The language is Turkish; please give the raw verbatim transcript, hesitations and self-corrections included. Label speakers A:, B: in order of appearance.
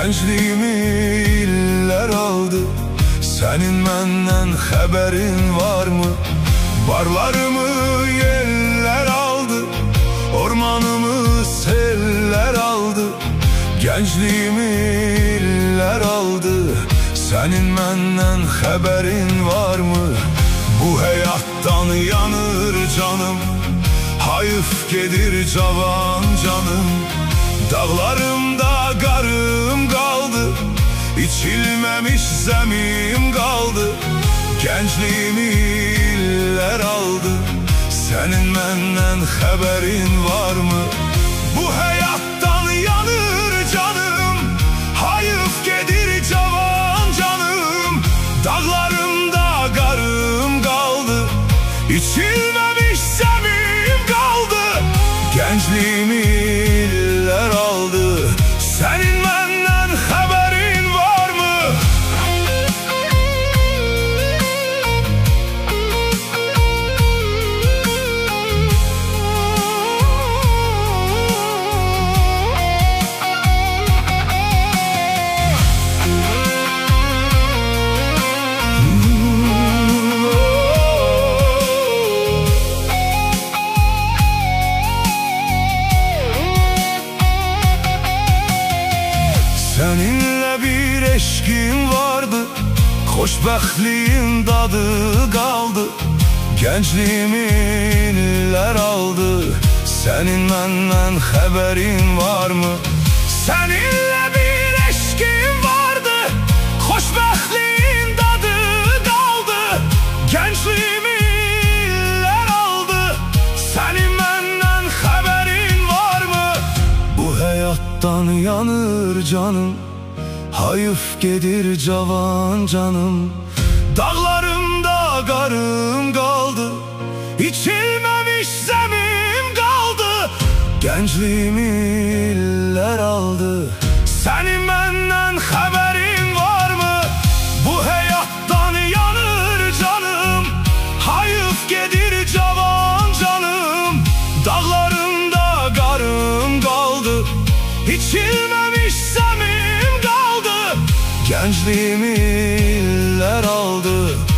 A: Gençliğimi iller aldı. Senin benden haberin var mı? Barlarımı yeller aldı, ormanımı seller aldı. Gençliğimi iller aldı. Senin benden haberin var mı? Bu hayattan yanır canım, hayıf gelir cavan canım. Dağlarımda garım kaldı, İçilmemiş zemim kaldı. Gençliğimi iller aldı. Senin benden haberin var mı? Bu hayattan yanır canım, hayıf gelir cavan canım. Dağlarımda garım kaldı, İçilmemiş zemim kaldı. Gençliğimi iller aldı. Senin benden haberin var mı? Seninle bir eşkim vardı, hoşbehtliğin tadı kaldı. Gençliğimi iller aldı. Senin benden haberin var mı? Seninle bir eşkim vardı, hoşbehtliğin tadı kaldı. Gençliğimi iller aldı. Senin benden haberin var mı? Bu hayattan yanır canım, hayıf gelir cavan canım. Dağlarımda garım kaldı, İçilmemiş zemim kaldı. Gençliğimi iller aldı. Senin benden haberin var mı? Bu hayattan yanır canım, hayıf gelir cavan canım. Dağlarımda garım kaldı, İçilmemiş zemim kaldı. Gençliğimi iller aldı.